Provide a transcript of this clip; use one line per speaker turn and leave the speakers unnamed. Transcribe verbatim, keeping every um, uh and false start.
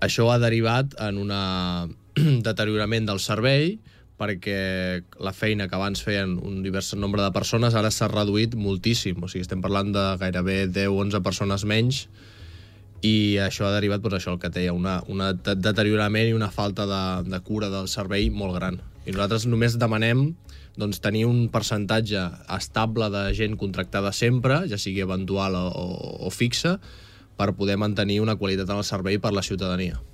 Això ha derivat en un deteriorament del servei, perquè la feina que abans feien un divers nombre de persones ara s'ha reduït moltíssim. O sigui, estem parlant de gairebé deu o onze persones menys, i això ha derivat, doncs, això, el que deia, una, una deteriorament i una falta de, de cura del servei molt gran. I nosaltres només demanem doncs, tenir un percentatge estable de gent contractada sempre, ja sigui eventual o, o, o fixa, per poder mantenir una qualitat en el servei per la ciutadania.